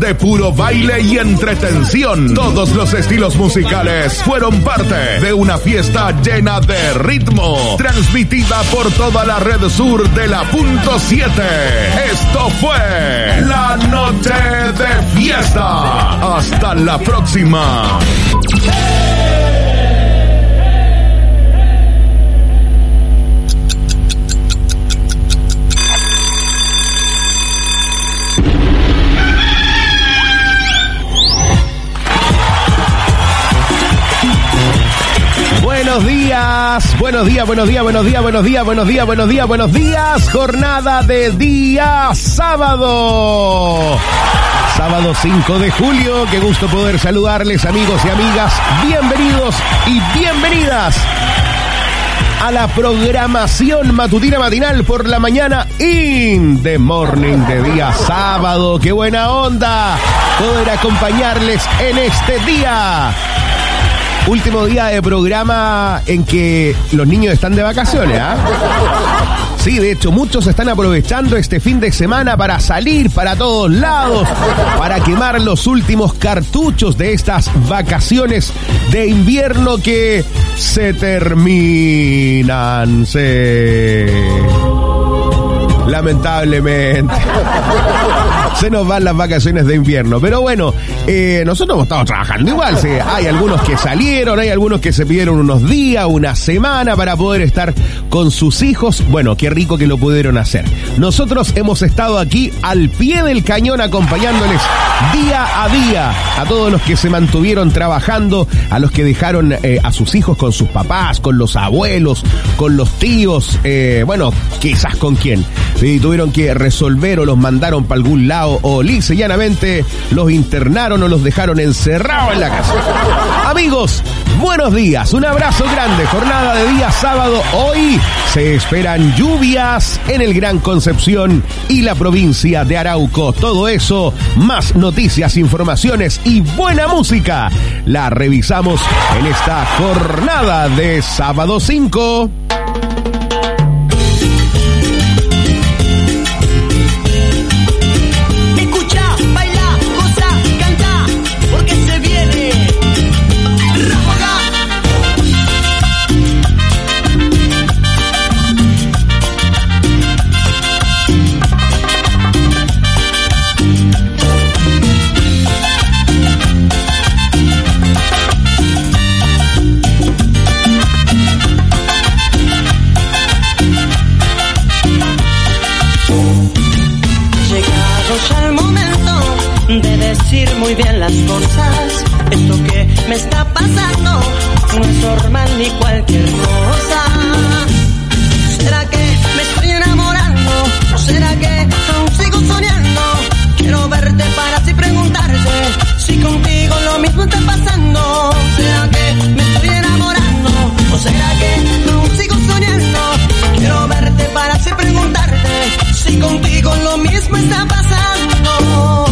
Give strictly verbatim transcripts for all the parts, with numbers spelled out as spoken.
de puro baile y entretención. Todos los estilos musicales fueron parte de una fiesta llena de ritmo, transmitida por toda la red sur de la punto siete. Esto fue La Noche de Fiesta. Hasta la próxima. Buenos días, buenos días, buenos días, buenos días, buenos días, buenos días, buenos días, buenos días. Jornada de día sábado. Sábado cinco de julio. Qué gusto poder saludarles, amigos y amigas. Bienvenidos y bienvenidas a la programación matutina matinal por la mañana in the morning de día sábado. Qué buena onda poder acompañarles en este día. Último día de programa en que los niños están de vacaciones, ¿ah? ¿eh? Sí, de hecho, muchos están aprovechando este fin de semana para salir para todos lados, para quemar los últimos cartuchos de estas vacaciones de invierno que se terminan. Sí. Lamentablemente se nos van las vacaciones de invierno, pero bueno, eh, nosotros hemos estado trabajando igual. Sí, hay algunos que salieron, hay algunos que se pidieron unos días, una semana para poder estar con sus hijos. Bueno, qué rico que lo pudieron hacer. Nosotros hemos estado aquí al pie del cañón acompañándoles día a día a todos los que se mantuvieron trabajando, a los que dejaron eh, a sus hijos con sus papás, con los abuelos, con los tíos, eh, bueno, quizás con quién. Sí, tuvieron que resolver o los mandaron para algún lado o lisa y llanamente los internaron o los dejaron encerrados en la casa. Amigos, buenos días, un abrazo grande, jornada de día sábado. Hoy se esperan lluvias en el Gran Concepción y la provincia de Arauco. Todo eso, más noticias, informaciones y buena música, la revisamos en esta jornada de sábado cinco. Muy bien las cosas, esto que me está pasando no es normal ni cualquier cosa. ¿Será que me estoy enamorando? ¿O será que aún sigo soñando? Quiero verte para así preguntarte si contigo lo mismo está pasando. ¿Será que me estoy enamorando? ¿O será que aún sigo soñando? Quiero verte para así preguntarte si contigo lo mismo está pasando.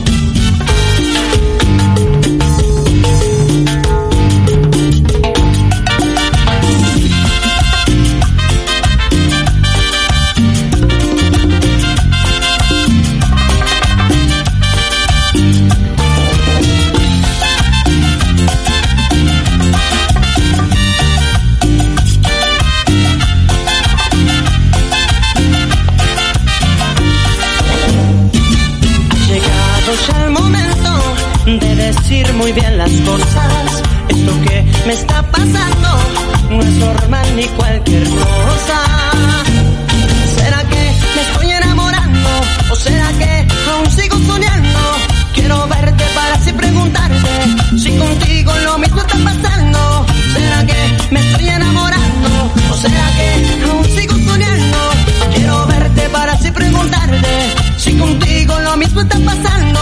Muy bien las cosas, esto que me está pasando no es normal ni cualquier cosa. ¿Será que me estoy enamorando? ¿O será que aún sigo soñando? Quiero verte para así preguntarte si contigo lo mismo está pasando. ¿Será que me estoy enamorando? ¿O será que aún sigo soñando? Quiero verte para así preguntarte si contigo lo mismo está pasando.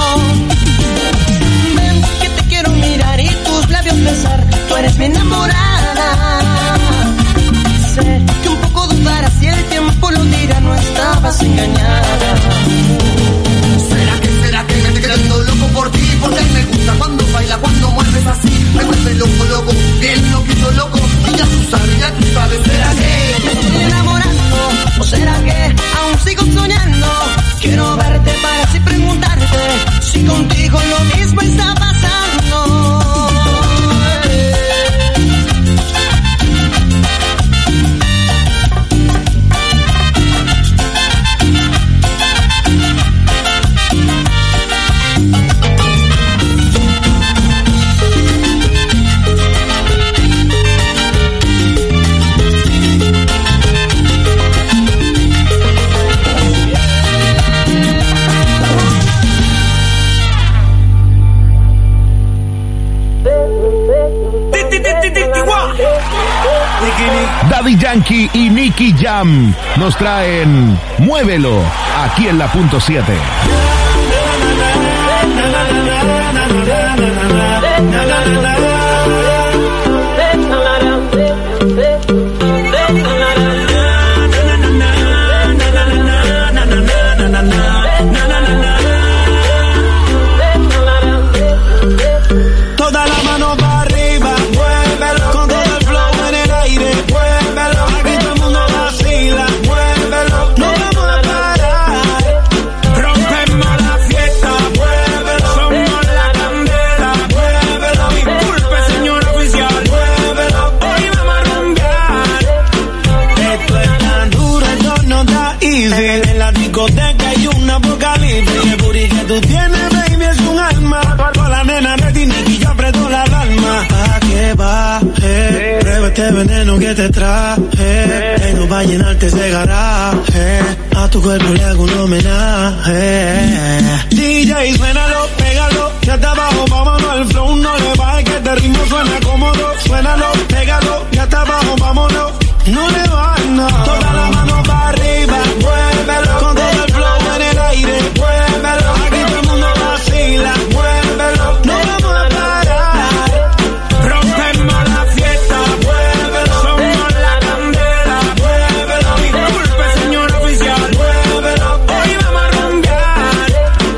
Besar, tú eres mi enamorada. Sé que un poco dudarás si el tiempo lo dirá, no estabas engañada. ¿Será que, será que me estoy quedando loco por ti? Porque me gusta cuando baila, cuando mueves así. Me vuelve loco, loco, bien loquito, loco. Y ya tú sabes, ya tú sabes. ¿Será que me estoy enamorando? ¿O será que aún sigo soñando? Quiero verte para así preguntarte si Yankee y Nicky Jam nos traen Muévelo aquí en la punto siete. Toda la mano para arriba, muévelo, con todo el flow en el aire, muévelo, aquí todo el mundo vacila, muévelo, no vamos a parar, rompemos la fiesta, muévelo, somos la candela, muévelo, disculpe señor oficial, muévelo, hoy vamos a rumbear, esto es tan duro, esto no da easy, en la discoteca hay una apocalipsis, el booty que tú tienes, baby, es un alma, toda la nena ready, Nicky, yo aprieto la alarma, a que baje, prueba este veneno que te traje, tengo pa' llenarte ese garaje, a tu cuerpo le hago un homenaje, D J, suénalo, pégalo, que hasta abajo, vámonos, al flow no le baje, que este ritmo suena cómodo, suénalo, pégalo, que hasta abajo, vámonos, no le bajes, no, toda la mano para arriba, muévelo, con todo el flow en el aire, muévelo, aquí todo el mundo vacila, muévelo, no vamos a parar, rompemos la fiesta, muévelo, somos la candela, muévelo, disculpe señor oficial, muévelo, hoy vamos a rumbear,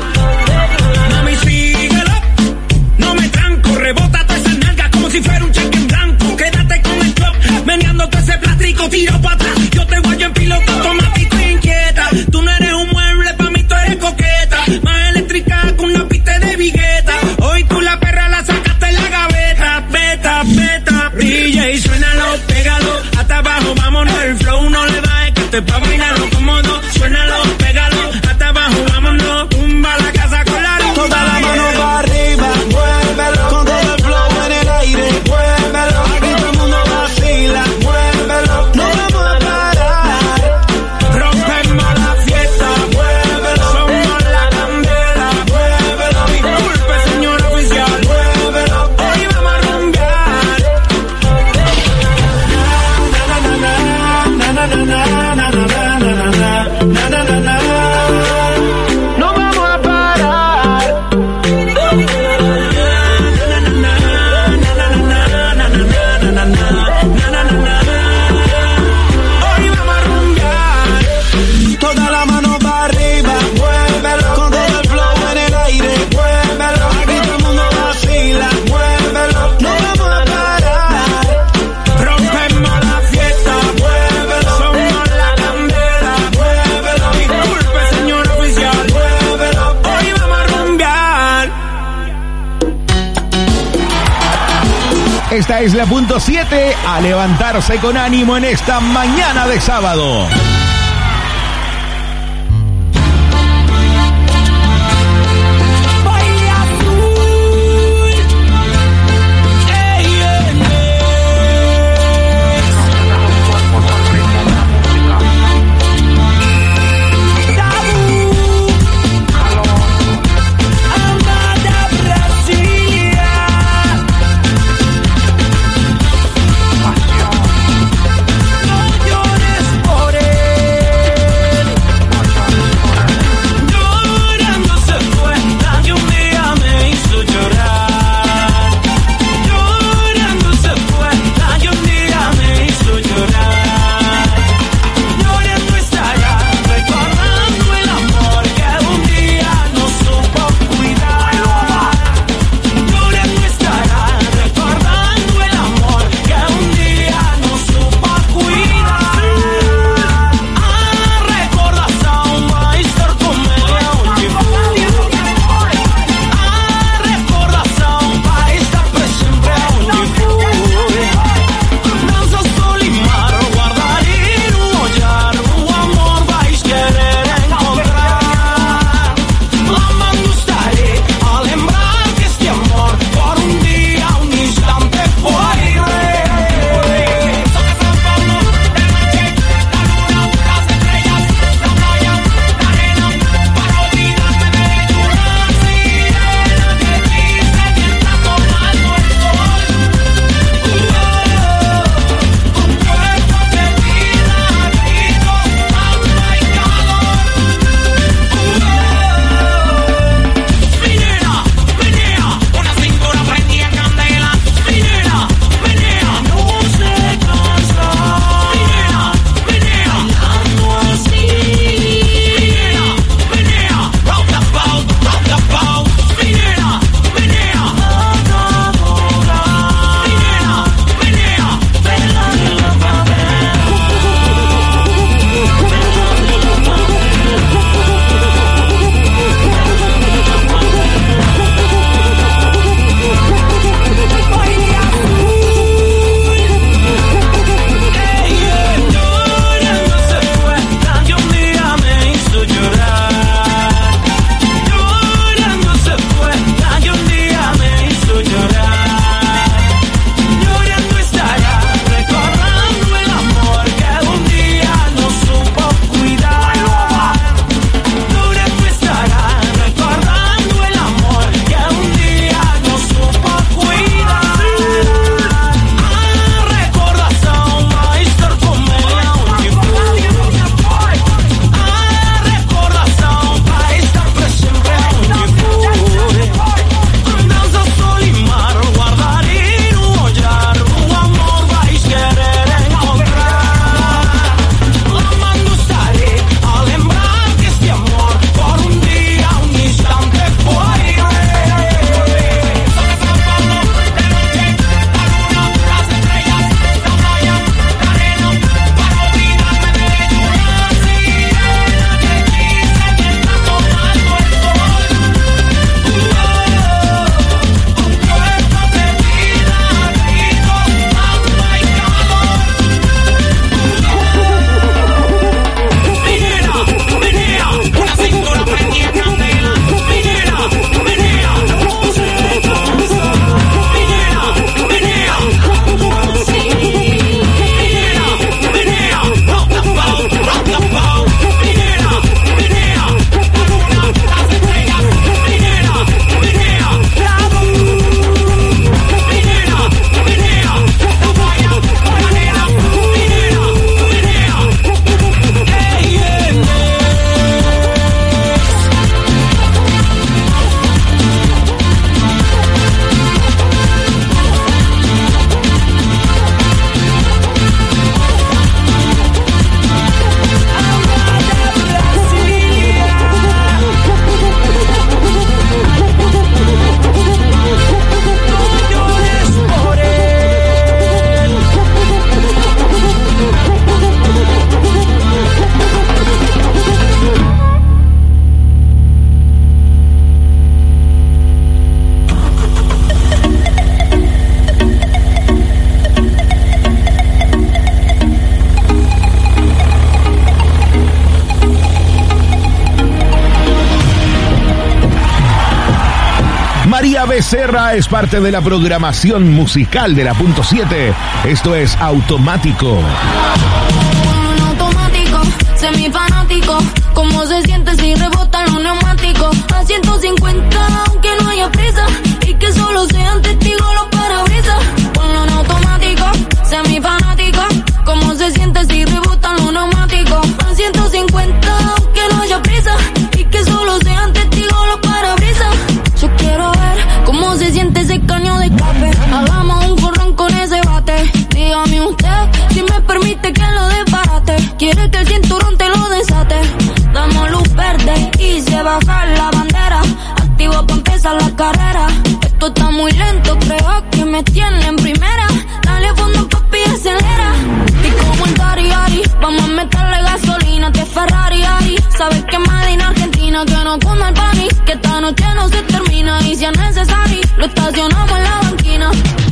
mami síguelo, no me tranco, rebota toda esa nalga como si fuera un cheque en blanco, quédate con el club, meneándote ese plástico, tiro para atrás, yo te guayo en piloto automático e inquieta, tú no eres un mueble, pa' mí tú eres coqueta, más eléctrica que una pista de vigueta, hoy tú la perra la sacaste en la gaveta, beta, beta, D J, suénalo, pégalo, hasta abajo, vámonos, el flow no le baje, que te pa' bailarlo cómodo, suénalo, pégalo, hasta abajo, vámonos, tumba la casa con la luz, toda la mano para arriba, muévelo, con todo el flow en el aire, muévelo, aquí todo el mundo vacila, muévelo, no vamos a parar, rompemos la fiesta, muévelo, somos la candela, muévelo, disculpe señor oficial, muévelo, hoy vamos a rumbear, na na na na na na na na na na na na na, no vamos a parar, hoy vamos a rumbear, toda la mano para arriba, muévelo, con todo el flow en el aire, muévelo, aquí todo el mundo vacila, muévelo, no vamos a parar, rompemos la fiesta, muévelo, somos la candela, muévelo, disculpe señor oficial, muévelo, hoy vamos a rumbear. Esta es la punto siete, a levantarse con ánimo en esta mañana de sábado. No llores por él. María Becerra es parte de la programación musical de la punto siete. Esto es Automático. Automático, semifanático. ¿Cómo se siente si rebotan los neumáticos? A ciento cincuenta, aunque no haya prisa. Y que solo sean testigos los parabrisas. Ponlo en automático, semifanático. ¿Cómo se siente si rebotan los neumáticos? A ciento cincuenta, aunque no haya prisa. Y que solo sean testigos los parabrisas. Yo quiero ver cómo se siente ese caño de escape. Hagamos un corrón con ese bate. Dígame usted si me permite que lo desbarate. Quiere que el cinturón te lo desate. Damos luz verde y se baja la bandera. Activo pa' empezar la carrera. Esto está muy lento, creo que me tiene en primera. Dale fondo papi, acelera. Y como el Dari Ari, vamos a meterle gasolina. Te Ferrari Ari, sabes que Made in Argentina. Que no cunda el pani, que esta noche no se termina. Y si es necesario, lo estacionamos en la banquina.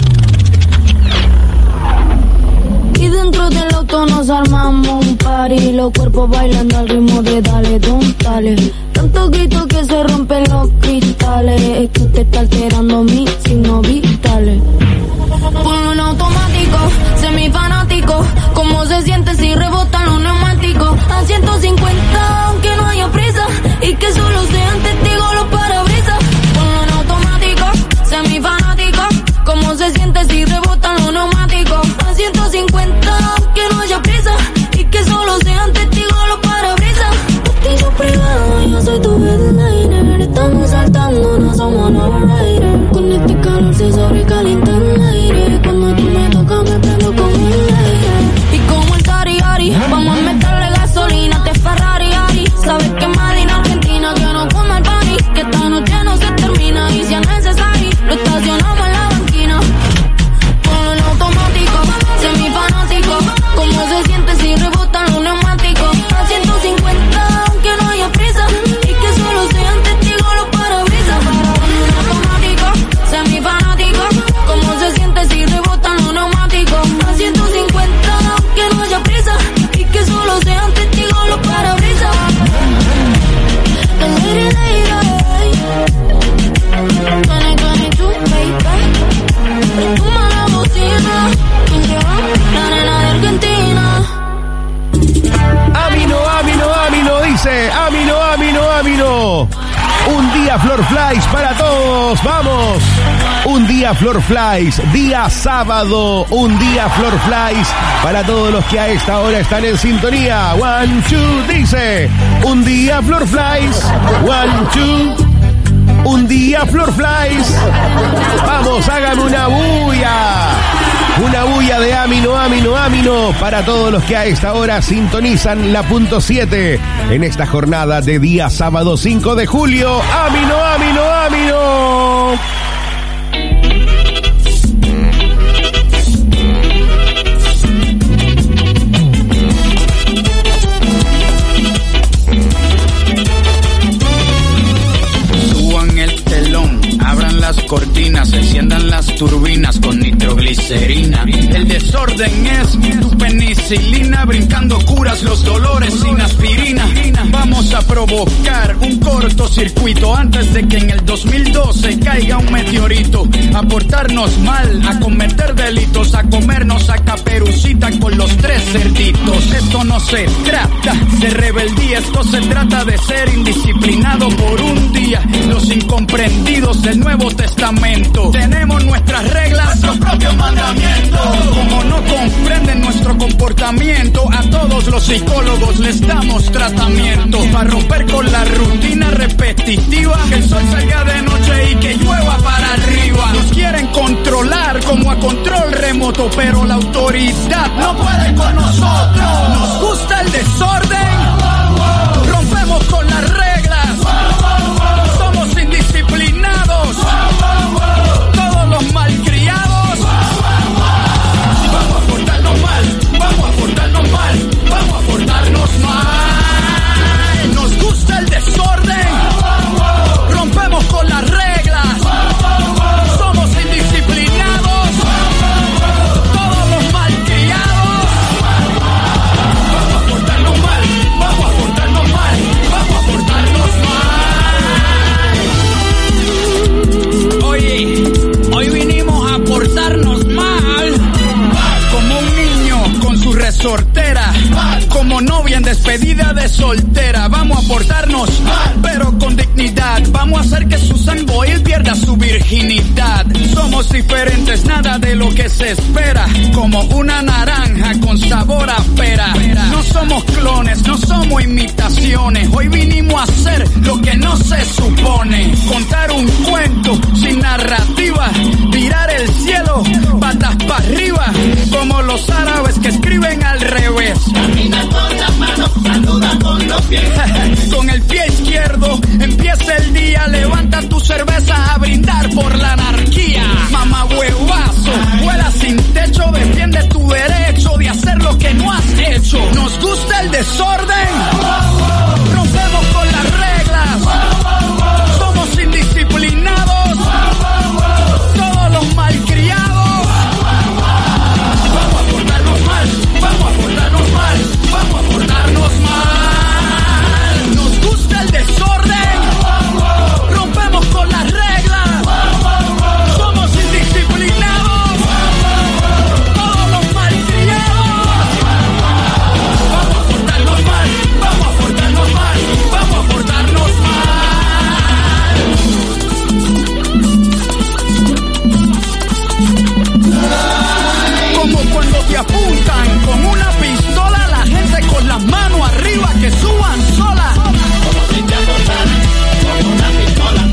Y dentro del auto nos armamos un party. Los cuerpos bailando al ritmo de dale, don, dale. Tanto grito que se rompen los cristales. Es que usted está alterando mis signos vitales. Ponlo en automático, semifanático. ¿Cómo se siente si rebotan los neumáticos? A ciento cincuenta, aunque no haya prisa. Y que solo sean testigos los parabrisas. Ponlo en automático, semifanático. ¿Cómo se siente si rebotan los neumáticos? A ciento cincuenta, aunque no haya prisa. Y que solo sean testigos los parabrisas. Castillo privado, yo soy tu headliner. Estamos saltando, no somos no-rider. Con este calor se sobrecalienta el aire. Cuando tú me tocas me prendo como un aire. Y como el Dari Ari, vamos a meterle gasolina. Te Ferrari Ari, sabes que Made in Argentina. Que no cunda el pani, que esta noche no se termina. Y si es necesario, lo estacionamos en la banquina. Ponlo en automático, semifanático. ¿Cómo se siente si rebotan los neumáticos? A ciento cincuenta, aunque no haya prisa. Y que solo sean testigos los parabrisas. Ponlo en automático, semifanático. ¿Cómo se siente si rebotan los neumáticos? A ciento cincuenta, aunque no haya prisa. Y que solo sean testigos los parabrisas. Retoma la bocina, la nena de Argentina. Amino, Amino, Amino, dice Amino, Amino, Amino. Un día Flor Flies para todos, vamos. Un día Flor Flies, día sábado, un día Flor Flies para todos los que a esta hora están en sintonía. One, two, dice, un día Flor Flies, one, two. Un día Flor Flies. Vamos, hágame una bulla. Una bulla de Amino, Amino, Amino para todos los que a esta hora sintonizan la punto siete en esta jornada de día sábado cinco de julio. Amino, Amino, Amino. Cortinas, enciendan las turbinas con nitroglicerina. El desorden es tu penicilina, brincando curas los dolores sin aspirina. Vamos a provocar un cortocircuito antes de que en el dos mil doce caiga un meteorito. A portarnos mal, a cometer delitos, a comernos a Caperucita con los tres cerditos. Esto no se trata de rebeldía, esto se trata de ser indisciplinado por un día. Los incomprendidos del Nuevo Testamento. Tenemos nuestras reglas, nuestros propios mandamientos. Como no comprenden nuestro comportamiento, a todos los psicólogos les damos tratamiento. Para romper con la rutina repetitiva, que el sol salga de noche y que llueva para arriba. Nos quieren controlar como a control remoto, pero la autoridad no puede con nosotros. Nos gusta el desorden, rompemos con las reglas. Somos indisciplinados, todos los malcriados. Vamos a portarnos mal, vamos a portarnos mal, vamos a portarnos mal. Nos gusta el desorden, rompemos con las reglas. Somos indisciplinados, todos los malcriados. Vamos a portarnos mal, hacer que Susan Boyle pierda su virginidad. Somos diferentes, nada de lo que se espera. Como una naranja con sabor a pera. No somos clones, no somos imitaciones. Hoy vinimos a hacer lo que no se supone. Contar un cuento sin narrativa. Tirar el cielo, patas para arriba. Como los árabes que escriben al revés. Camina con las manos, saluda con los pies. Con el pie izquierdo empieza el día. Levanta tu cerveza a brindar por la anarquía. Mamá huevazo, vuela sin techo. Defiende tu derecho de hacer lo que no has hecho. Nos gusta el desorden. Rompemos con las reglas. Somos indisciplinados. Todos los malcriados. Vamos a portarnos mal. Vamos a portarnos mal. Vamos a portarnos mal. Nos gusta el desorden. Rompemos con las reglas. Somos indisciplinados. Todos los malcriados. Vamos a portarnos mal. Vamos a portarnos mal. Vamos a portarnos mal. Como cuando te apuntan con una pistola, la gente con las manos arriba que suban sola. Como si te apuntaran con una pistola.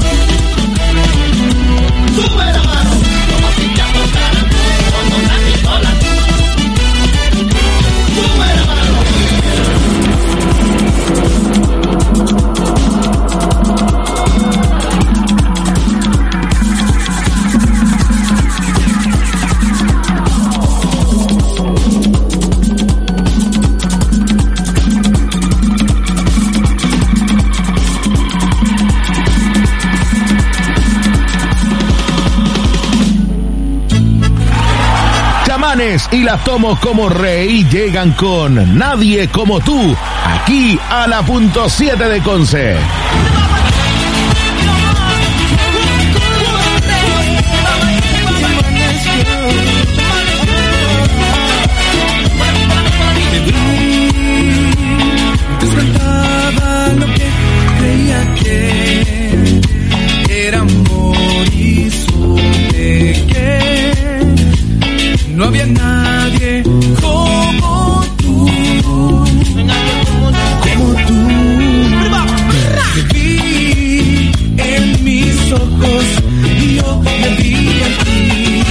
Sube la mano. Como si te apuntaran con una pistola. Sube la mano. Chamanes y las tomo como rey llegan con Nadie Como Tú, aquí a la punto siete de Conce. Despertaba lo que creía que era amor y supe que no había nadie como tú, como tú. Te vi en mis ojos y yo me vi en ti.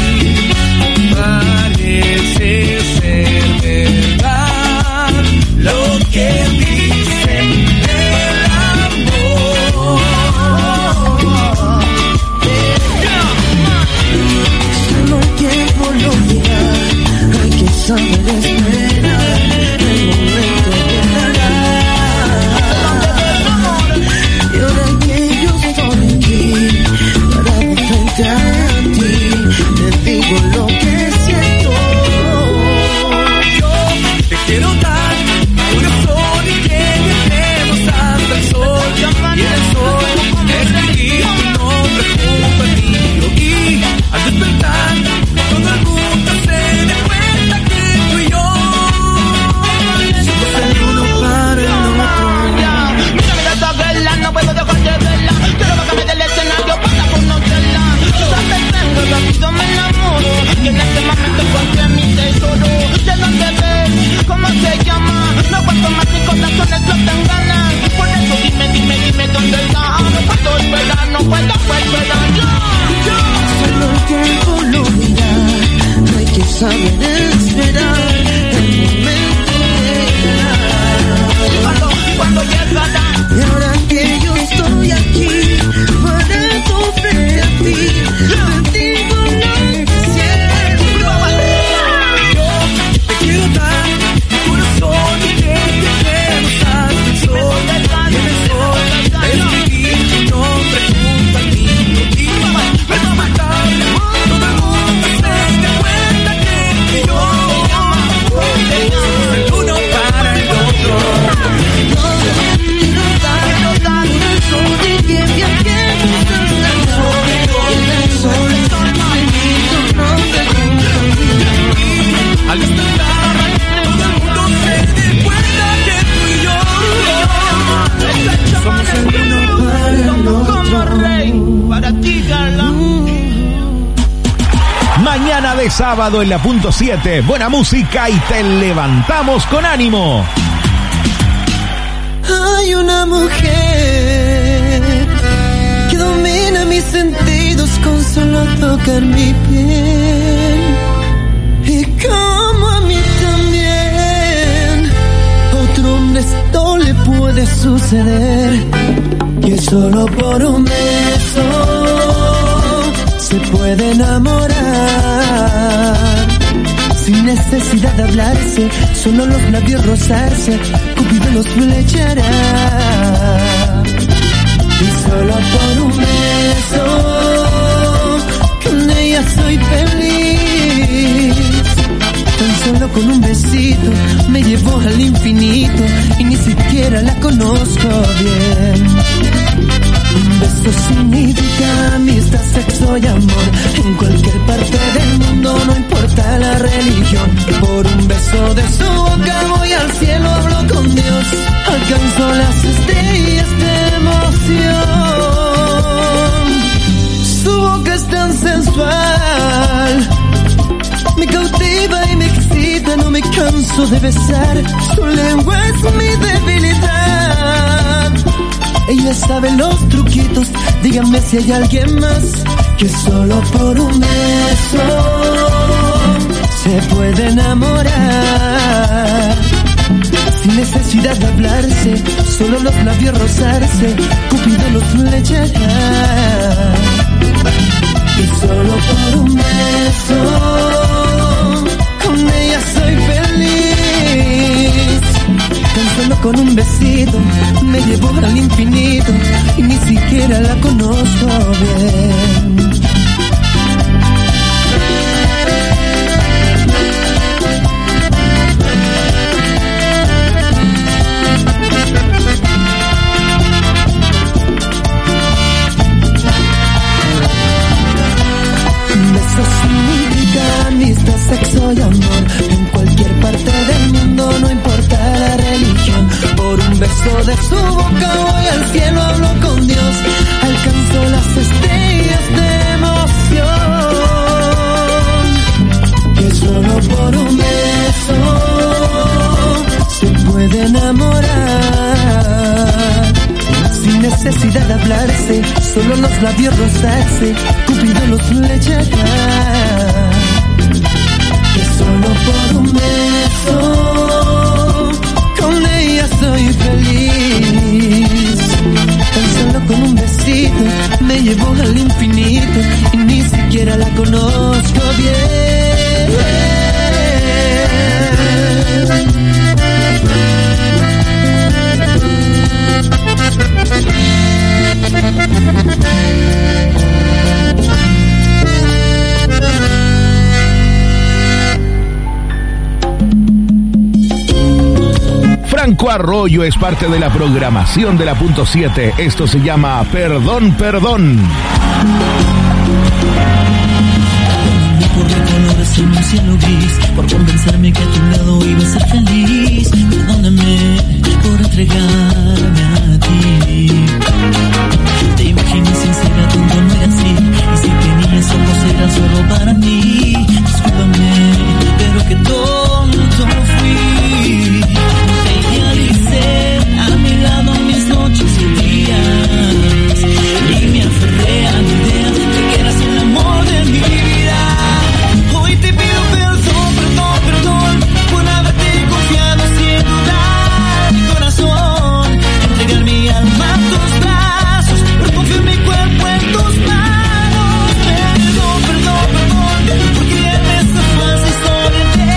Parece ser verdad lo que dicen del amor. Solo el tiempo lo dirá. Es sábado en la punto siete, buena música y te levantamos con ánimo. Hay una mujer que domina mis sentidos con solo tocar mi piel. Y como a mí también, otro hombre esto le puede suceder. Que solo por un beso se puede enamorar. Sin necesidad de hablarse, solo los labios rozarse, Cupido los flechará. Y solo por un beso, con ella soy feliz. Tan solo con un besito, me llevó al infinito, y ni siquiera la conozco bien. Un beso significa amistad, sexo y amor. En cualquier parte del mundo, no importa la religión. Por un beso de su boca voy al cielo, hablo con Dios. Alcanzo las estrellas de emoción. Su boca es tan sensual, me cautiva y me excita, no me canso de besar. Su lengua es mi debilidad. Ella sabe los truquitos, díganme si hay alguien más. Que solo por un beso se puede enamorar. Sin necesidad de hablarse, solo los labios rozarse, Cupido los flechará. Y solo por un beso, con ella soy feliz. Tan solo con un besito, me llevó al infinito, y ni siquiera la conozco bien. Eso significa amistad, sexo y amor. En cualquier parte del mundo, no importa la religión. Por un beso de su boca voy al cielo, hablo con Dios. Alcanzo las estrellas de emoción. Que solo por un beso se puede enamorar. Sin necesidad de hablarse, solo los labios rozarse, Cupido los flechará. Que solo por un beso, con ella soy feliz. Tan solo con un besito, me llevó al infinito, y ni siquiera la conozco bien. Franco Arroyo es parte de la programación de la punto siete. Esto se llama Perdón, Perdón. Por recolores en un cielo gris, por convencerme que a tu lado iba a ser feliz. Perdóname por entregarme a ti. Te imaginé sincera, tonto, no era así. Y si tenías ojos eran solo para mí. Discúlpame, pero que tonto fui. Te idealicé a mi lado mis noches y días, y me aferré a la idea de que eras el amor de mi vida. Hoy te pido perdón, perdón, perdón, por haberte confiado sin dudar mi corazón. Entregar mi alma a tus brazos, por confiar mi cuerpo en tus manos. Perdón, perdón, perdón, por creerme esa falsa historia de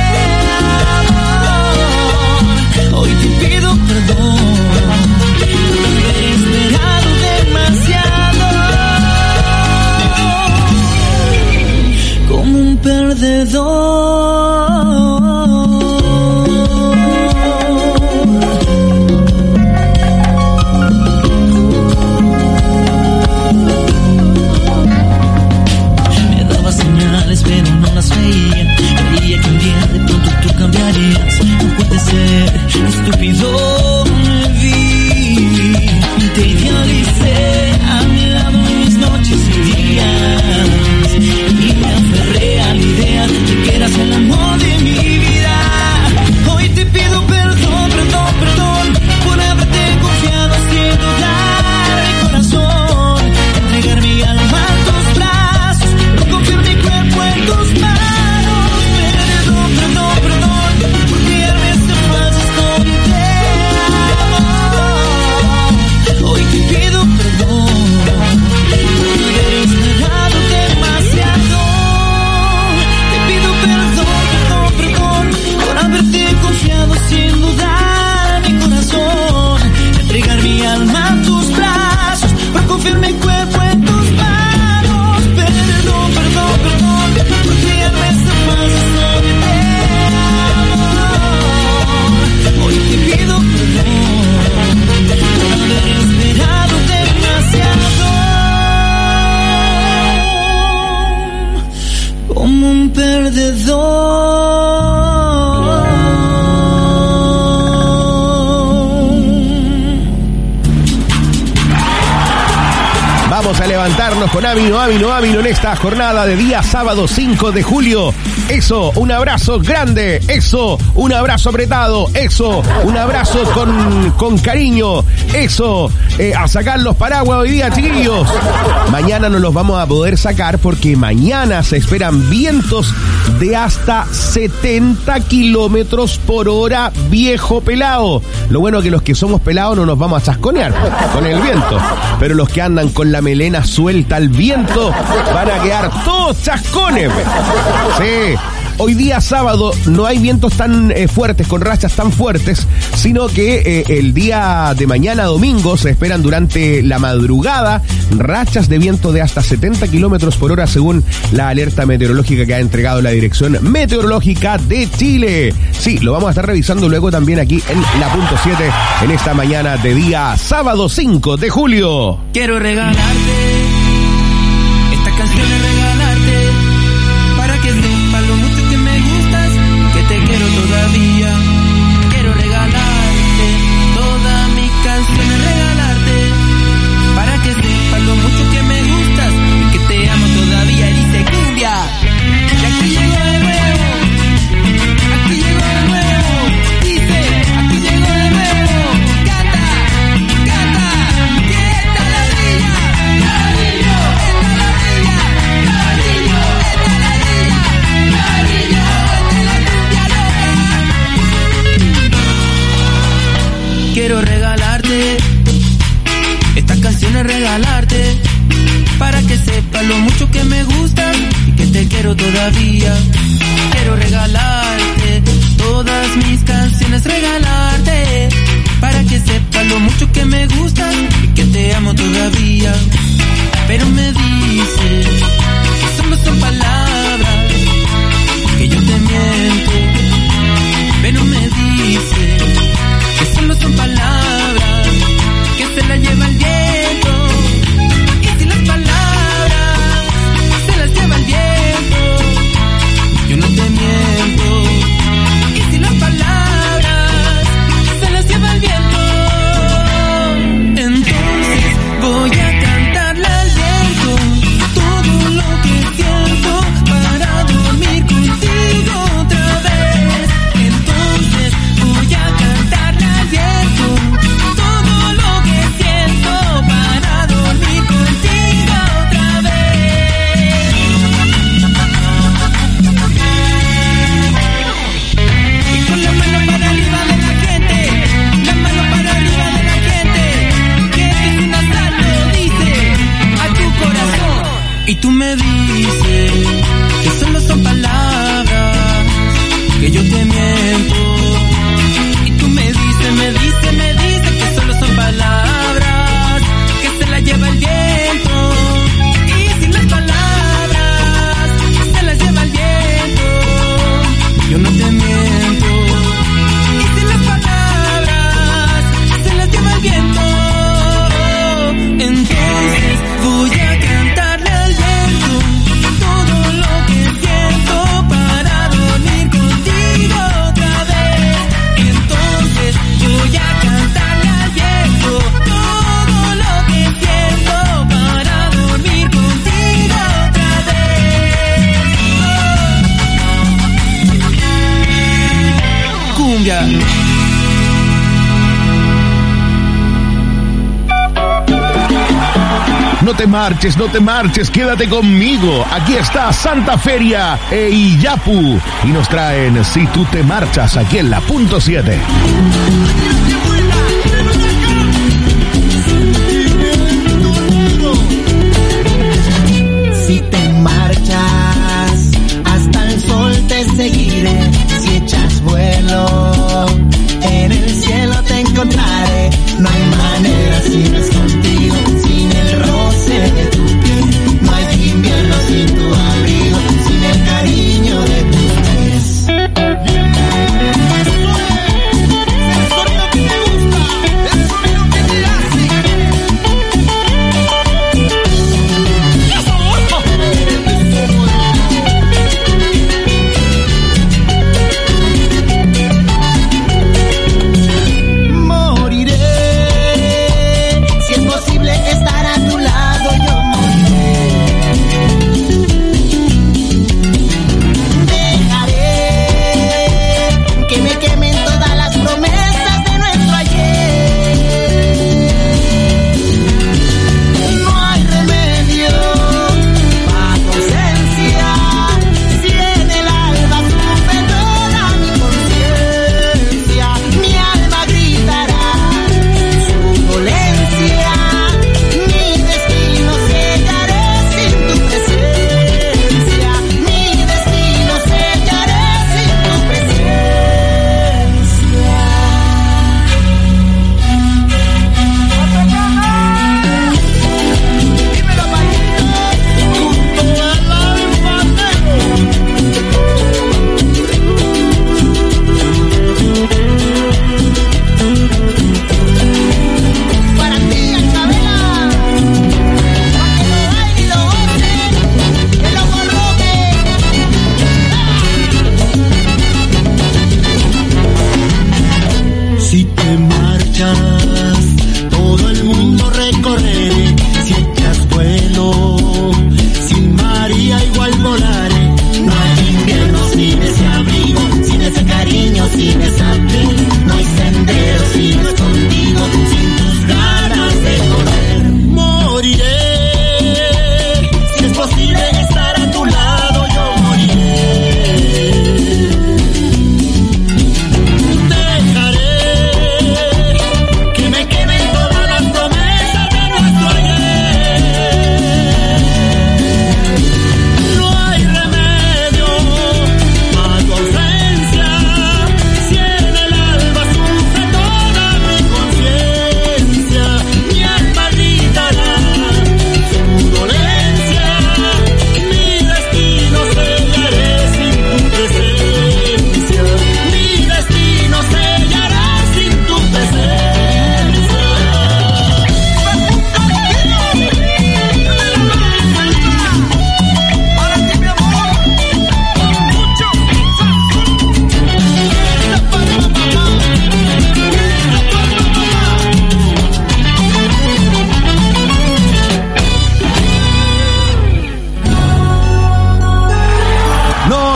amor. Hoy te pido perdón por haber esperado demasiado, como un perdedor. Me daba señales pero no las veía. Creía que un día de pronto tú cambiarías. No puede ser, estúpido me vi. Te idealicé a mi lado en mis noches y días, y me aferré a la idea de un perdedor. Vamos a levantarnos con Amino, Amino, Amino en esta jornada de día sábado cinco de julio. Eso, un abrazo grande. Eso, un abrazo apretado. Eso, un abrazo con, con cariño. Eso, eh, a sacar los paraguas hoy día, chiquillos. Mañana no los vamos a poder sacar porque mañana se esperan vientos de hasta setenta kilómetros por hora, viejo pelado. Lo bueno es que los que somos pelados no nos vamos a chasconear con el viento. Pero los que andan con la melena suelta al viento van a quedar todos chascones. Sí. Hoy día sábado no hay vientos tan eh, fuertes, con rachas tan fuertes, sino que eh, el día de mañana domingo se esperan durante la madrugada rachas de viento de hasta setenta kilómetros por hora según la alerta meteorológica que ha entregado la Dirección Meteorológica de Chile. Sí, lo vamos a estar revisando luego también aquí en la punto siete en esta mañana de día sábado cinco de julio. Quiero regalarte esta canción, es regalarte para que sepas lo mucho que me gustas, que te quiero todavía. Quiero regalarte todas mis canciones, regalarte para que sepas lo mucho que me gustas y que te amo todavía. Y dice cumbia, y aquí llego de nuevo, aquí llego de nuevo, dice, aquí llego de nuevo, canta, canta, que esta la brilla, la brillo, esta la brilla, la brillo, esta la brilla, la brillo, esta la cumbia loca. Quiero regalarte estas canciones, regalarte para que sepas lo mucho que me gustan y que te quiero todavía. Quiero regalarte todas mis canciones, regalarte para que sepas lo mucho que me gustan y que te amo todavía. Pero me dices que solo son palabras, que yo te miento. Pero me dices que solo son palabras, que se las lleva el viento. Y si las palabras se las lleva el viento, yo no te miento. Y si las palabras se las lleva el viento, entonces voy a cantarle al viento todo lo que siento para dormir contigo otra vez. Entonces voy a cantarle al viento todo lo que siento para dormir contigo otra vez. Y con la mano para arriba de la gente, la mano para arriba de la gente, que esto es un asalto, dice, a tu corazón. Y tú me dices que solo son palabras, que yo te miento. Y tú me dices, me dices, me dices que solo son palabras, que se las lleva el viento. Y si las palabras se las lleva el viento, yo no te miento. Y si las palabras se las lleva el viento, entonces voy a cantarle al viento todo lo que siento para dormir contigo otra vez. Entonces voy a cantarle al viento todo lo que siento para dormir contigo otra vez. Cumbia. No te marches, no te marches, quédate conmigo. Aquí está Santa Feria e Iyapu y nos traen Si tú te marchas aquí en la punto siete. Si te marchas, hasta el sol te seguiré. Si echas vuelo, en el cielo te encontraré. No hay manera si no es contigo, sin el roce de tu piel. No hay invierno sin tu abrigo, sin el cariño de tus pies.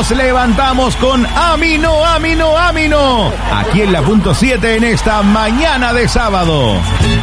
nos levantamos con Amino, Amino, Amino. Aquí en la punto siete en esta mañana de sábado.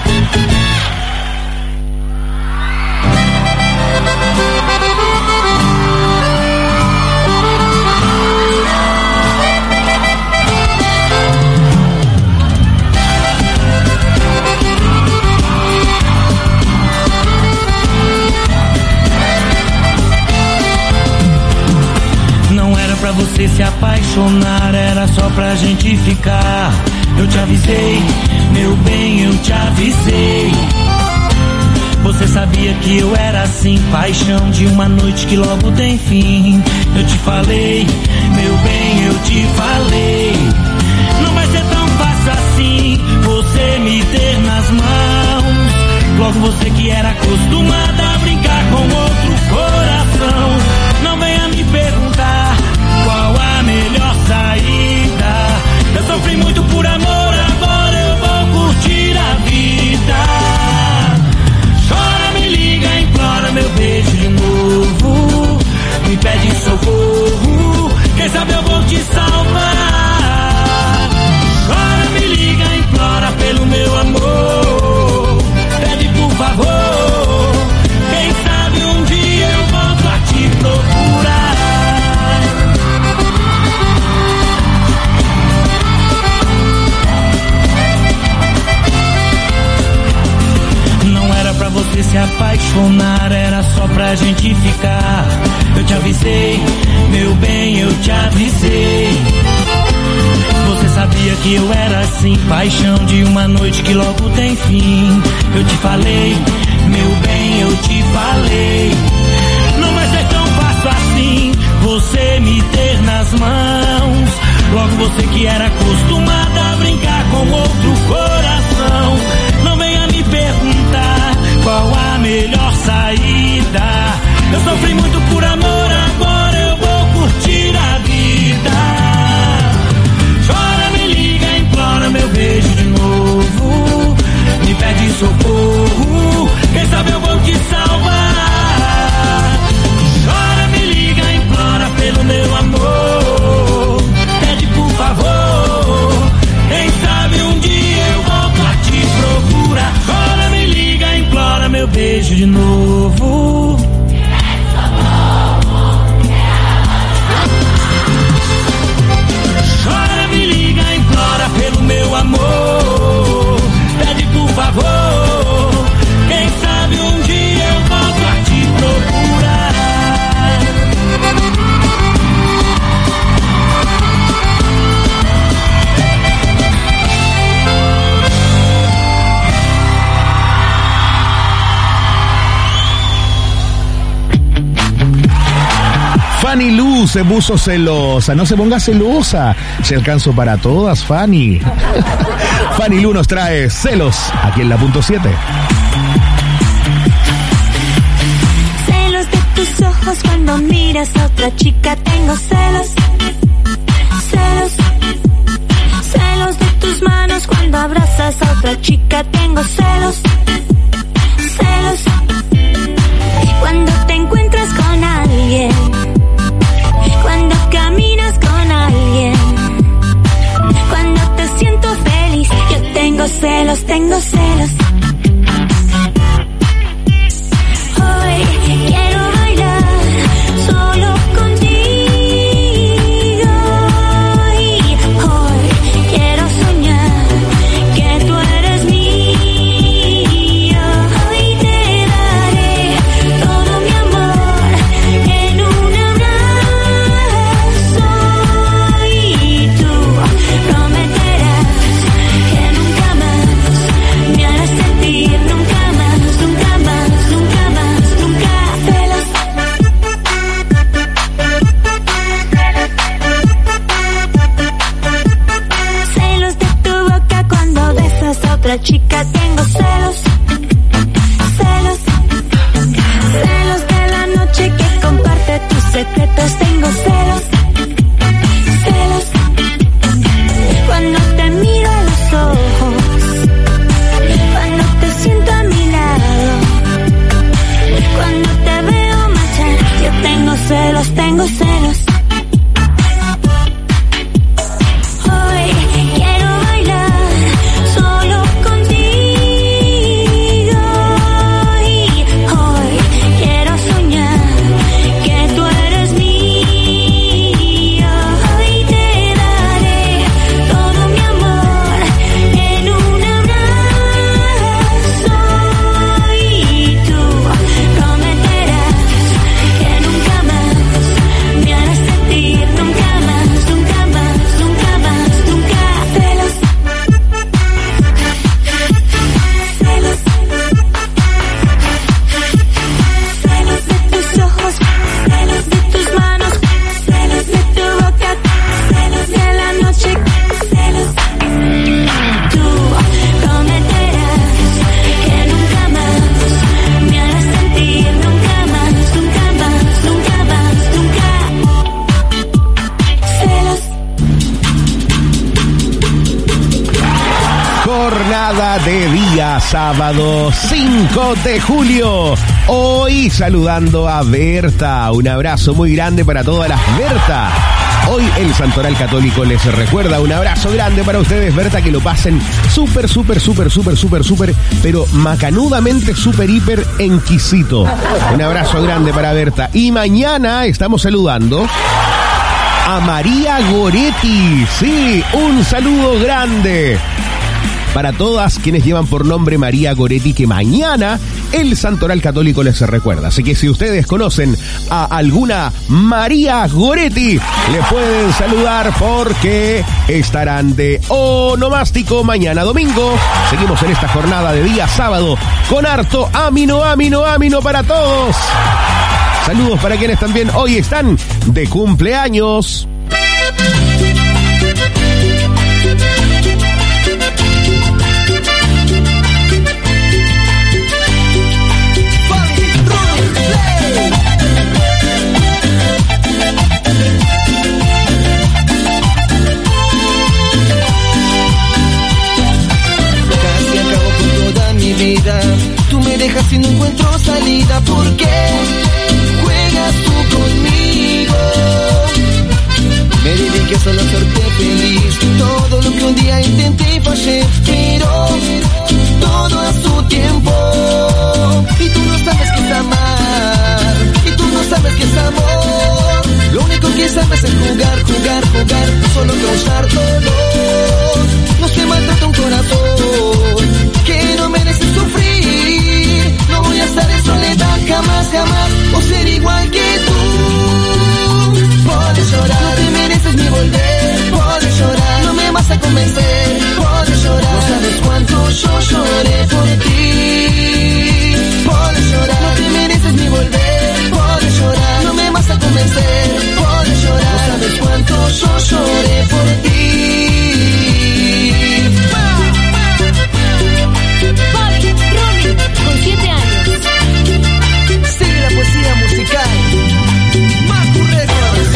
Pra você se apaixonar, era só pra gente ficar. Eu te avisei, meu bem, eu te avisei. Você sabia que eu era assim, paixão de uma noite que logo tem fim. Eu te falei, meu bem, eu te falei. Não vai ser tão fácil assim, você me ter nas mãos. Logo você que era acostumada a brincar com outro coração. Não venha me perguntar qual a melhor saída. Eu sofri muito por amor, agora eu vou curtir a vida. Chora, me liga, implora meu beijo de novo. Me pede socorro, quem sabe eu vou te salvar. Chora, me liga, implora pelo meu amor. Pede por favor, quem sabe um dia eu volto a te procurar. Pra você se apaixonar, era só pra gente ficar. Eu te avisei, meu bem, eu te avisei. Você sabia que eu era assim, paixão de uma noite que logo tem fim. Eu te falei, meu bem, eu te falei. Não vai ser tão fácil assim, você me ter nas mãos. Logo você que era acostumada a brincar com outro coração. Não venha me perguntar qual a melhor saída. Eu sofri muito por amor, agora eu vou curtir a vida. Chora, me liga, implora meu beijo de novo. Me pede socorro, quem sabe eu vou te salvar. Chora, me liga, implora pelo meu amor. Pede por favor, quem sabe um dia eu volto a te procurar. Chora, me liga, implora meu beijo de novo. Chora, me liga, implora pelo meu amor. Pede por favor, quem sabe um dia eu volto a te procurar. Fanny Lu se puso celosa. No se ponga celosa. Se alcanzó para todas, Fanny. Fanny Lu nos trae Celos aquí en la punto siete. Celos de tus ojos cuando miras a otra chica. Tengo celos. Celos. Celos de tus manos cuando abrazas a otra chica. Tengo celos. Celos. Cuando te encuentras con alguien. Cuando caminas con alguien, cuando te siento feliz, yo tengo celos, tengo celos. Hoy quiero bailar solo contigo. Y hoy quiero soñar que tú eres mío. Hoy te daré todo mi amor en un abrazo. Otra chica, tengo celos, celos, celos de la noche que comparte tus secretos, tengo celos, celos, cuando te miro a los ojos, cuando te siento a mi lado, cuando te veo marchar, yo tengo celos, tengo celos. jornada de día sábado cinco de julio. Hoy saludando a Berta. Un abrazo muy grande para todas las Berta. Hoy el Santoral Católico les recuerda. Un abrazo grande para ustedes, Berta, que lo pasen súper, súper, súper, súper, súper, súper, pero macanudamente súper, hiper enquisito. Un abrazo grande para Berta. Y mañana estamos saludando a María Goretti. Sí, un saludo grande para todas quienes llevan por nombre María Goretti, que mañana el Santoral Católico les recuerda. Así que si ustedes conocen a alguna María Goretti, le pueden saludar porque estarán de onomástico mañana domingo. Seguimos en esta jornada de día sábado con harto amino, amino, amino para todos. Saludos para quienes también hoy están de cumpleaños. Tú me dejas y no encuentro salida. ¿Por qué juegas tú conmigo? Me dediqué solo a hacerte feliz. Todo lo que un día intenté y fallé, pero todo a su tiempo. Y tú no sabes qué es amar, y tú no sabes qué es amor. Lo único que sabes es jugar, jugar, jugar, solo causar dolor. No se maltrata un corazón que no merece sufrir. No voy a estar en soledad jamás, jamás, o ser igual que tú. Puedes llorar, no te mereces ni volver. Puedes llorar, no me vas a convencer. Puedes llorar, no sabes cuánto yo lloré por ti. Puedes llorar, no te mereces ni volver. Puedes llorar, no me vas a convencer. Puedes llorar, no sabes cuánto yo lloré por ti. Con siete años. Sigue la poesía musical. Macu Records.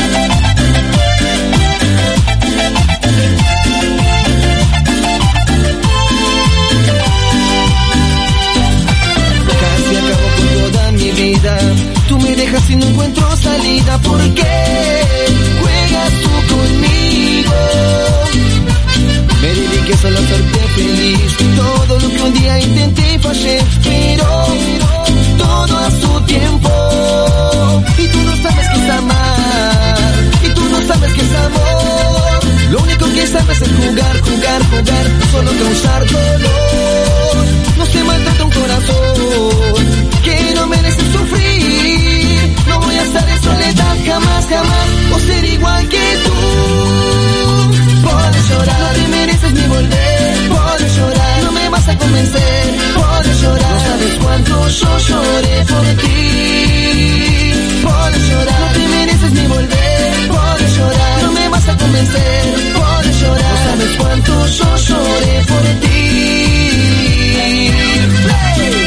Casi acabo con toda mi vida. Tú me dejas y no encuentro salida. ¿Por qué juegas tú conmigo? Me dediqué solo a hacerte feliz. Todo lo que un día intenté y fallé, pero todo a su tiempo. Y tú no sabes qué es amar, y tú no sabes qué es amor. Lo único que sabes es jugar, jugar, jugar, solo causar dolor. No se maltrata un corazón que no merece sufrir. No voy a estar en soledad jamás, jamás, o ser igual que tú. Puedes llorar, no te mereces ni volver. Puedes llorar, no me vas a convencer. Puedes llorar, no sabes cuánto yo lloré por ti. Puedes llorar, no te mereces ni volver. Puedes llorar, no me vas a convencer. Puedes llorar, no sabes cuánto yo lloré por ti. Play.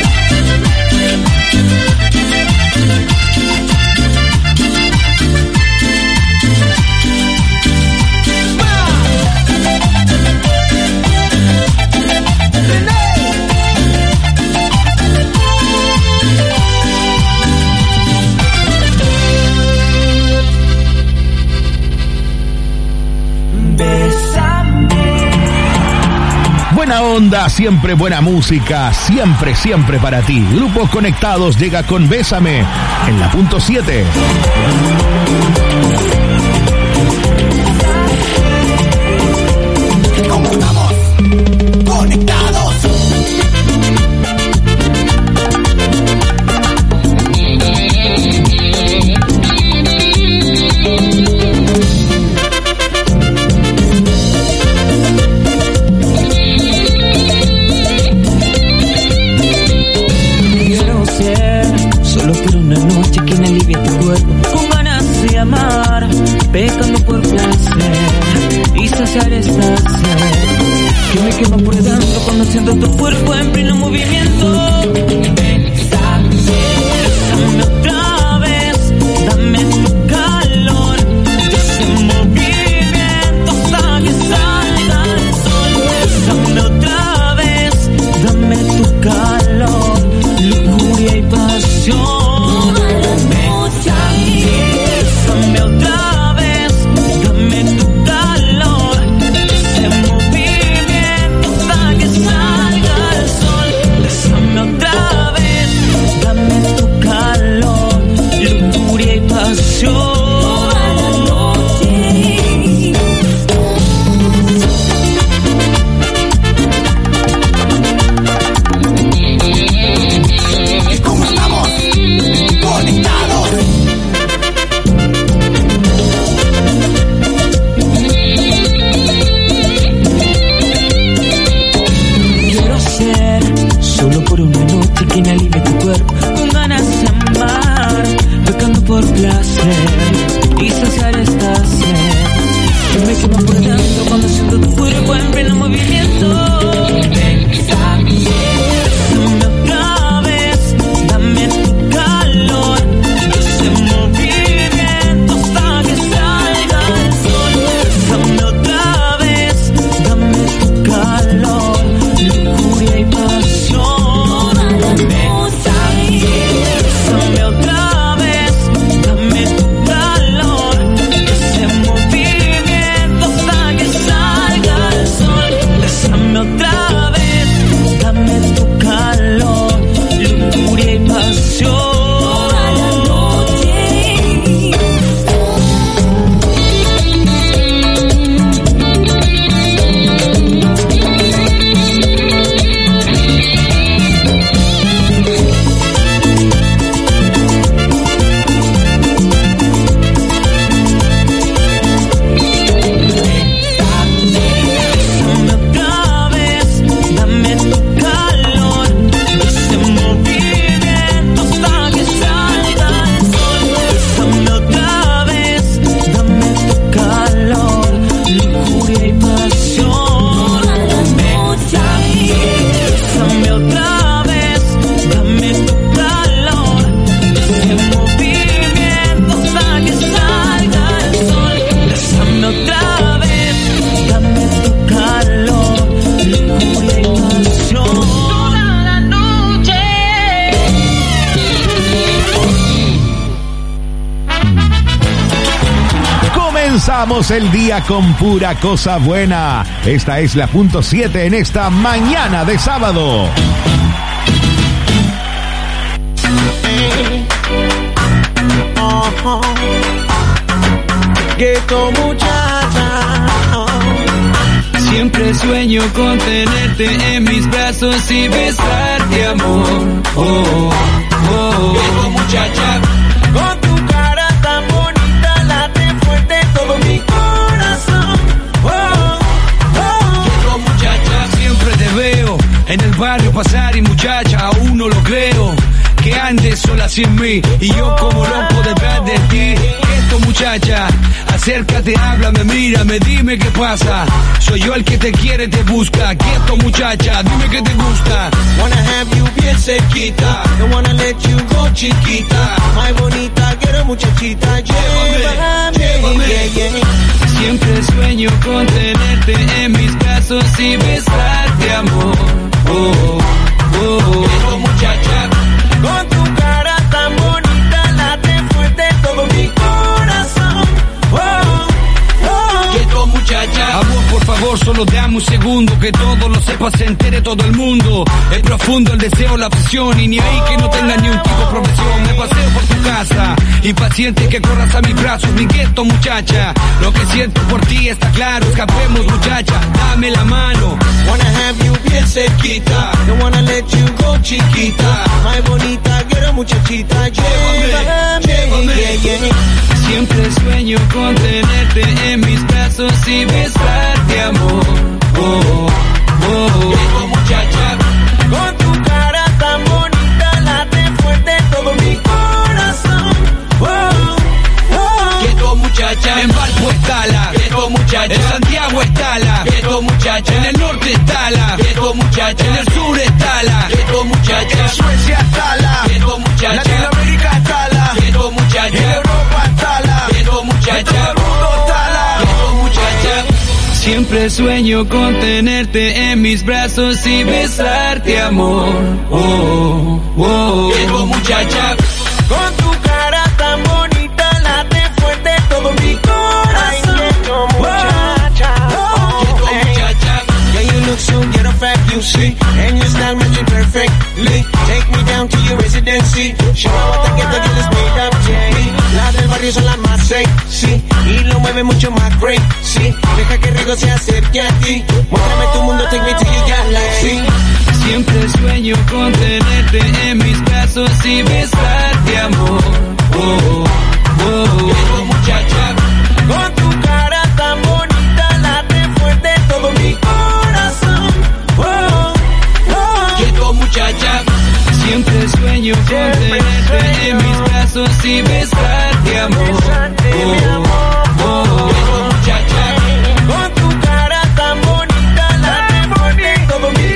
Buena onda, siempre buena música, siempre, siempre para ti. Grupos Conectados llega con Bésame en la punto siete. ¿Cómo estamos? Conectados. Solo por una noche que me alivie tu cuerpo, con ganas de amar, pecando por placer y saciar esta sed que me quema por dentro cuando siento tu cuerpo en pleno movimiento. Bésame, bésame otra vez, dame tu calor, de ese movimiento hasta que salga el sol. Bésame otra vez. placer y saciar esta sed que me quema por dentro cuando siento tu cuerpo en pleno movimiento. Dame otra vez, dame tu calor, ese movimiento hasta que salga el sol. Dame otra vez, dame tu calor, lujuria y pasión. Dame otra vez, dame tu calor, ese movimiento hasta que salga el sol. Bésame otra vez, dame tu calor, lujuria y pasión. Comenzamos el día con pura cosa buena. Esta es la punto siete en esta mañana de sábado. Ghetto muchacha, siempre sueño con tenerte en mis brazos y besarte, amor. Oh, oh, oh. Ghetto muchacha, con tu cara tan bonita late fuerte todo mi corazón. Oh, oh. Ghetto muchacha, siempre te veo en el barrio pasar y muchacha, aún no lo creo que andes sola sin mí y yo como loco detrás de ti. Esto muchacha, acércate, háblame, mírame, dime qué pasa. Soy yo el que te quiere, te busca. Quieto muchacha, dime que te gusta. Wanna have you bien cerquita, don't wanna let you go chiquita. My bonita, quiero muchachita, llévame, llévame. Yeah, yeah. Siempre sueño con tenerte en mis brazos y besarte, amor. Oh, oh, oh. Quiero muchacha, con tu cara tan bonita late fuerte todo mi corazón. Oh, oh. Quieto muchacha, amor, por favor, solo dame un segundo, que todo lo sepa, se entere todo el mundo. Es profundo el deseo, la obsesión, y ni ahí que no tenga ni un tipo de profesión. Me paseo por tu casa, impaciente que corras a mis brazos, mi quieto muchacha. Lo que siento por ti está claro, escapemos muchacha, dame la mano. Wanna have you bien cerquita, don't wanna let you go chiquita. My bonita, quiero muchachita, llévame, llévame. Yeah, yeah. Siempre sueño con tenerte en mis brazos y besarte, amor. Oh, oh, oh. Quiero muchacha, con tu cara tan bonita late fuerte todo mi corazón. Oh, oh. Quiero muchacha, en Valpo está la quiero muchacha, en Santiago está la quiero muchacha, en el norte está la quiero muchacha, en el sur está la quiero muchacha, en Suecia está la quiero muchacha, en Latinoamérica está la quiero muchacha, en Europa está la quiero muchacha, en todo el mundo está la quiero muchacha. Siempre sueño con tenerte en mis brazos y besarte, amor. Oh, oh, oh. Quiero muchacha, con tu cara tan bonita late fuerte todo mi corazón. Quiero muchacha, oh, quiero muchacha. Yeah, you look so ghetto fat, you see, and your style matching perfectly. Take me down to your residency. Show me what I get, the girl is made up, yeah. La del barrio son las más sexy y lo mueve mucho más crazy. Deja que Rigo se acerque a ti. Muéstrame tu mundo, take me to your galaxy. Siempre sueño con tenerte en mis brazos y besarte, amor. Oh, oh, oh. Quiero muchacha, con tu cara tan bonita late fuerte todo mi corazón. Oh, oh. Quiero muchacha, siempre sueño con tenerte en mis brazos y besarte, amor. besarte, mi amor. Con tu cara tan bonita, la tengo en todo mi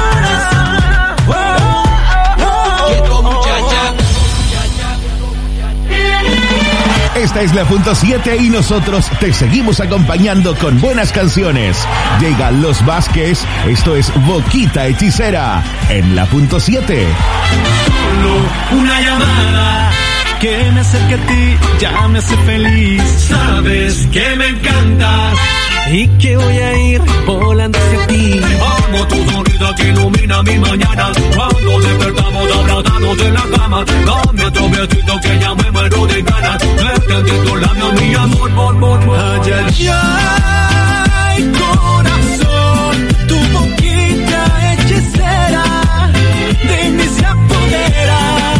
Esta es la punto siete y nosotros te seguimos acompañando con buenas canciones. Llegan Los Vázquez, esto es Boquita Hechicera, en la punto siete. Solo una llamada que me acerque a ti, ya me hace feliz. Sabes que me encantas y que voy a ir volando hacia ti. Amo tu sonrisa que ilumina mi mañana. Cuando despertamos abrazados en la cama, dame otro besito que ya me muero de ganas. Vete en tus labios, mi amor, por, por, por. Ay, ay, ay, corazón, tu boquita hechicera de mí se apodera.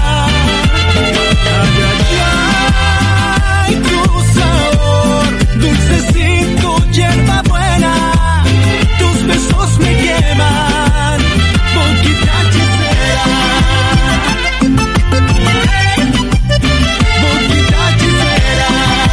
Ay, ay, ay, tu sabor, dulcecito, hierba buena, tus besos me queman, boquita hechicera, boquita hechicera,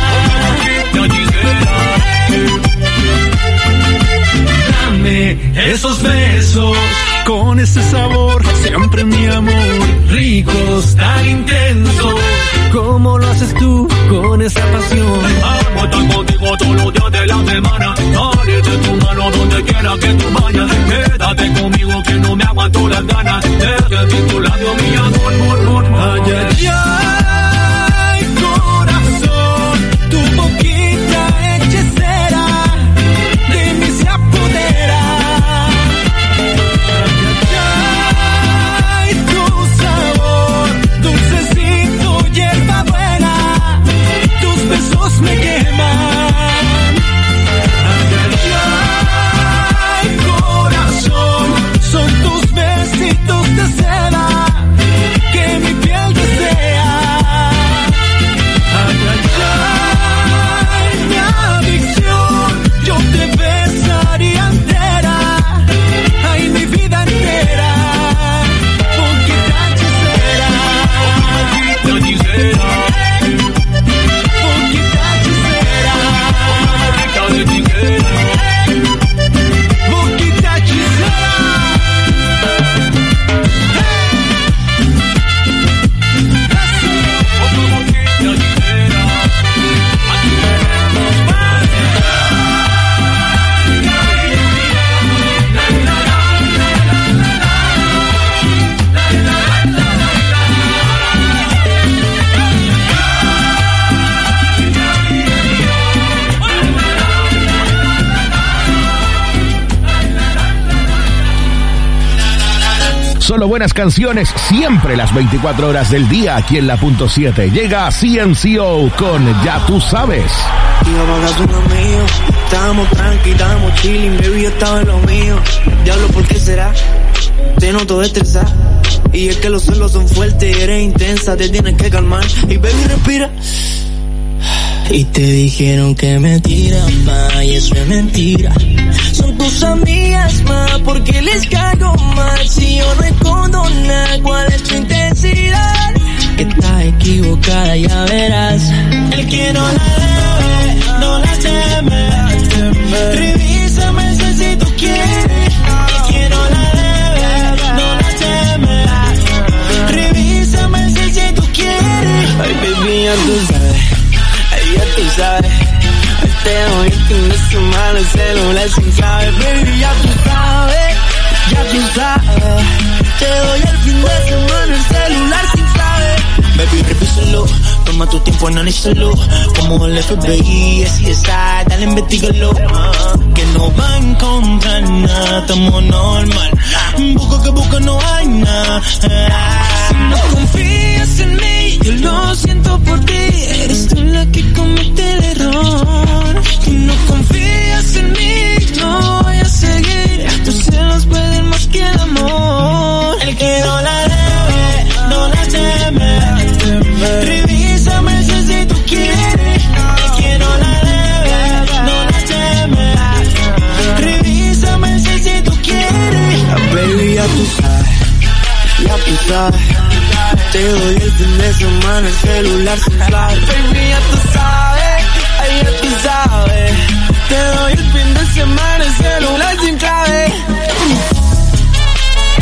dame esos besos con ese sabor, siempre mi amor, ricos, tan intensos, como lo haces tú con esa pasión. Amo estar contigo todos los días de la semana, salir de tu mano donde quiera que tú vayas. Quédate conmigo que no me aguanto las ganas de sentir tu labio, mi amor, por, por, por. Ay, ay, ay, corazón, tu boquita hechicera de mí se apodera. Me queman. Ay, ay, corazón, son tus besitos de seda que mi piel desea. Ay, ay, ay, mi adicción, yo te besaría entera. Ay, mi vida entera, boquita hechicera, boquita hechicera. Solo buenas canciones, siempre las veinticuatro horas del día aquí en la punto siete. Llega C N C O con Ya Tú Sabes. Estábamos tranqui, estábamos chilling, baby, yo estaba en lo mío. Diablo, ¿por qué será? Te noto estresada. Y es que los celos son fuertes y eres intensa, te tienes que calmar. Y baby, respira. Y te dijeron que me tiras, ma, y eso es mentira. Son tus amigas, ma, porque les caigo mal. Si yo no escondo nada, ¿cuál es tu intensidad? Estás equivocada, ya verás. El que no la debe, no la teme. Revísame si tú quieres. El que no la debe, no la teme. Revísame si tú quieres. Ay, baby, ya tú sabes. Ya tú sabes, te doy el fin de semana el celular sin clave, baby, ya tú sabes, ya tú sabes, te doy el fin de semana el celular sin clave, baby, revísalo, toma tu tiempo, analízalo, como el F B I, así está, dale, investígalo, que no va a encontrar nada, estamos normal, busco que busco no hay nada, si no confías en mí, yo lo siento por ti, eres tú la que comete el error. Si no confías en mí, no voy a seguir. Tus celos pueden más que el amor. El que no la debe, no la teme. Revísame si tú quieres. El que no la debe, no la teme. Revísame si tú quieres. Baby, ya tú sabes, ya tú sabes. Te doy el fin de semana semana el celular sin clave. Baby, ya tú sabes, ay, ya tú sabes. Te doy el fin de semana el celular sin clave.